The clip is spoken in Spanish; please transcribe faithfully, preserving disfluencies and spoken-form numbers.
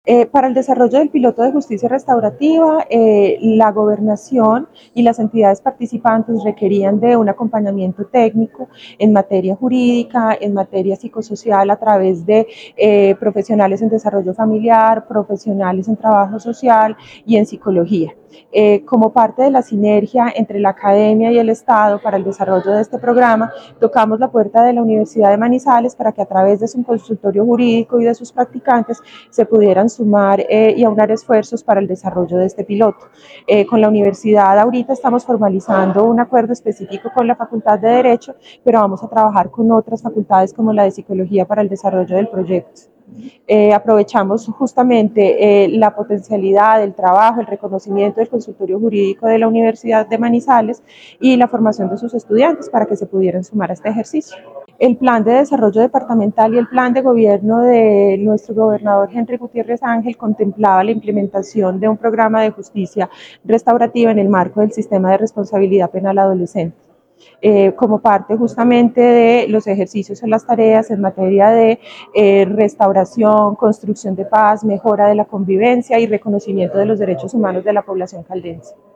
Eh, para el desarrollo del piloto de justicia restaurativa, eh, la gobernación y las entidades participantes requerían de un acompañamiento técnico en materia jurídica, en materia psicosocial a través de eh, profesionales en desarrollo familiar, profesionales en trabajo social y en psicología. Eh, como parte de la sinergia entre la academia y el Estado para el desarrollo de este programa, tocamos la puerta de la Universidad de Manizales para que a través de su consultorio jurídico y de sus practicantes se pudieran sumar eh, y aunar esfuerzos para el desarrollo de este piloto. Eh, con la universidad ahorita estamos formalizando un acuerdo específico con la Facultad de Derecho, pero vamos a trabajar con otras facultades como la de Psicología para el desarrollo del proyecto. Eh, aprovechamos justamente eh, la potencialidad del trabajo, el reconocimiento del consultorio jurídico de la Universidad de Manizales y la formación de sus estudiantes para que se pudieran sumar a este ejercicio. El plan de desarrollo departamental y el plan de gobierno de nuestro gobernador Henry Gutiérrez Ángel contemplaba la implementación de un programa de justicia restaurativa en el marco del sistema de responsabilidad penal adolescente. Eh, como parte justamente de los ejercicios o las tareas en materia de eh, restauración, construcción de paz, mejora de la convivencia y reconocimiento de los derechos humanos de la población caldense.